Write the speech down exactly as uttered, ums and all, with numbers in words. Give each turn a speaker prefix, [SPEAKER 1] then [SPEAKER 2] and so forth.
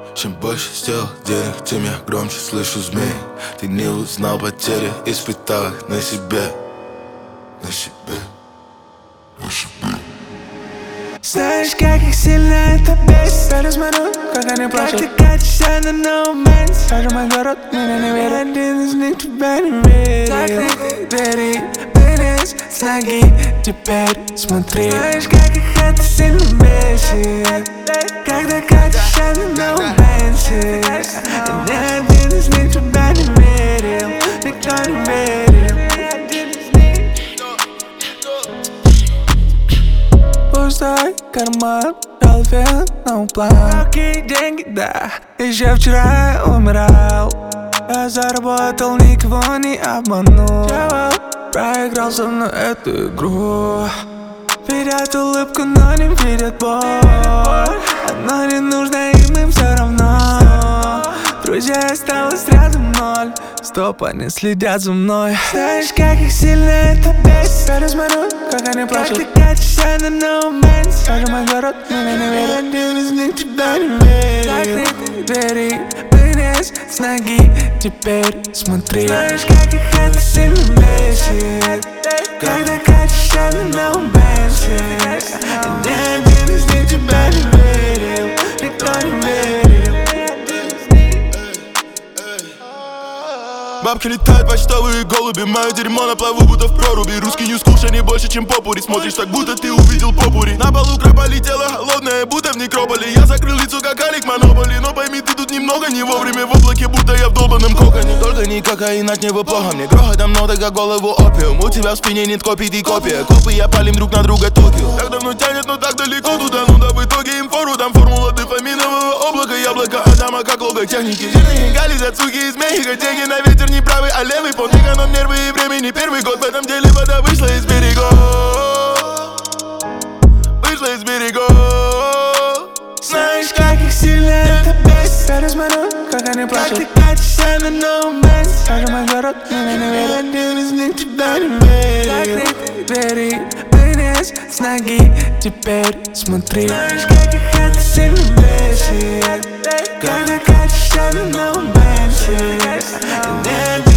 [SPEAKER 1] Чем больше сделал денег, тем я громче слышу змей. Ты не узнал потери, испытал их на себе. На себе, на себе.
[SPEAKER 2] Знаешь, как их сильно это бесит. Я смотрю, как они плачут. Как ты катишься на новом моменте. Скажи мой город, меня не верит. Один из них тебя не верит. Закрытые двери, вылез с ноги. Теперь смотри. Знаешь, как их это сильно бесит. Когда катишься на новом моменте. Ни один из них тебя не верил. Никто не верил. Пустой карман, голове, no план. Какие деньги, да, еще вчера я умирал. Я заработал, никого не обманул. Я проигрался на эту игру. Видят улыбку, но не видят боль. Одно не нужно им, им все равно. Друзья осталось рядом ноль. Стоп, они следят за мной. Знаешь, как их сильно это бесит. Я смотрю, как они плачут. Как ты катишься на новом моменте. Скажи мой город, меня не верит. Один из них тебя не верит. Закрытые двери, вылез с ноги. Теперь смотри. Знаешь, как их это сильно бесит. Когда катишься на новом моменте. Ни один из них тебя не верил. Никто не верил.
[SPEAKER 1] Бабки летают, почтовые голуби. Мое дерьмо на плаву, будто в проруби. Русский ньюс кушай не больше, чем попури. Смотришь так, будто ты увидел попури. На полу крапа летела холодная, будто в некрополе. Я закрыл лицо, как Алик Монополи. Но пойми, ты тут немного не вовремя. В облаке, будто я в долбанном коконе. Только не кокаин, от него плохо. Мне грохотом много, как голову опиум. У тебя в спине нет копий, ты копия. Копы, я палим друг на друга Токио. Так давно тянет, но так далеко туда. Ну да в итоге им фору. Там формула дофаминового облака. Яблоко Адама, как лого техники. Жирные гали, зацуки из Мехико. Деньги на ветер, не правый, а левый. Под эконом нервы и времени. Первый год в этом деле вода вышла из берегов. Вышла из берегов.
[SPEAKER 2] Знаешь, как их сильно это бесит. Я смотрю, как они плачут. Как ты катишься на новом моменте. Скажи мой город, меня не верит. Один из них тебя не верит. Закрытые двери, вылез с ноги. Теперь смотри. Знаешь, как их это сильно бесит. Когда катишься на новом моменте.